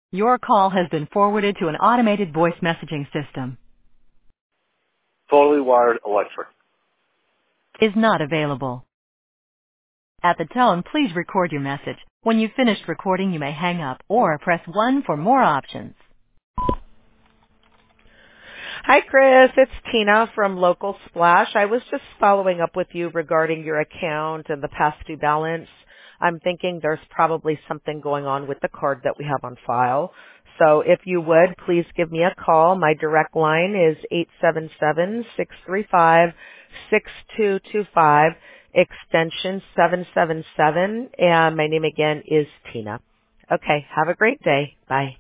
Your call has been forwarded to an automated voice messaging system. Totally wired electric. Is not available. At the tone, please record your message. When you've finished recording, you may hang up or press 1 for more options. Hi, Chris. It's Tina from Local Splash. I was just following up with you regarding your account and the past due balance. I'm thinking there's probably something going on with the card that we have on file. So if you would, please give me a call. My direct line is 877-635-6225, extension 777, and my name again is Tina. Okay, have a great day. Bye.